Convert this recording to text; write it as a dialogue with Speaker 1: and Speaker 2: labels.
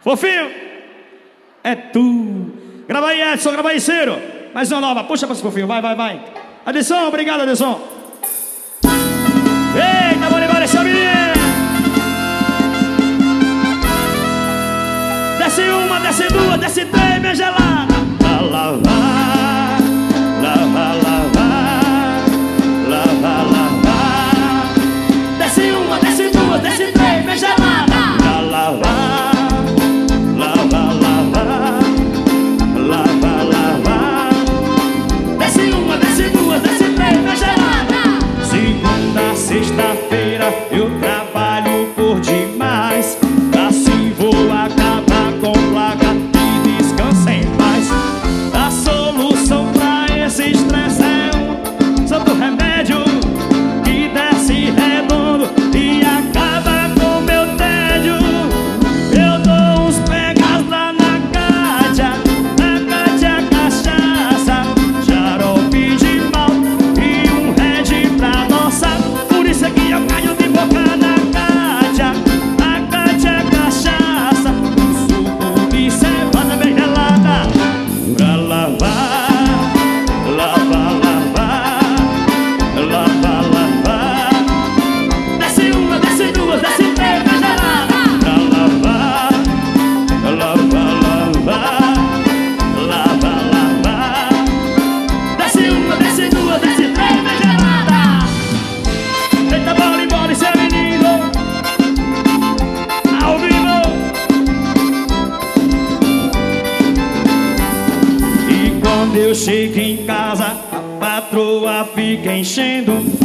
Speaker 1: Fofinho, é tu. Grava aí, Edson, grava aí, Ciro. Mais uma nova, puxa pra esse fofinho, vai, vai, vai. Adesson, obrigado, Adesson. Eita, bora embora essa menina. Desce uma, desce duas, desce três, minha gelada. Lavar, lavar, lavar, lavar, lavar. Desce uma, desce duas, desce três, minha gelada. Lavar. Sexta-feira eu trabalho por demais. Assim vou acabar com placa e descansa em paz. A solução pra esse estresse é um santo remédio que desce redondo e acaba com meu tédio. Eu dou uns pegas lá na Cátia cachaça, xarope de mal e um red pra nossa. Aqui eu caio de boca na Cátia, a Cátia cachaça, um suco de cevada bem gelada. Pra lavar, lavar, lavar, lavar, lavar. Desce uma, desce duas, desce três, bem gelada. Pra lavar, lavar, lavar, lavar, lavar. Desce uma, desce duas, desce três, bem gelada. Eita, bora embora, esse é menino ao vivo. E quando eu chego em casa, a patroa fica enchendo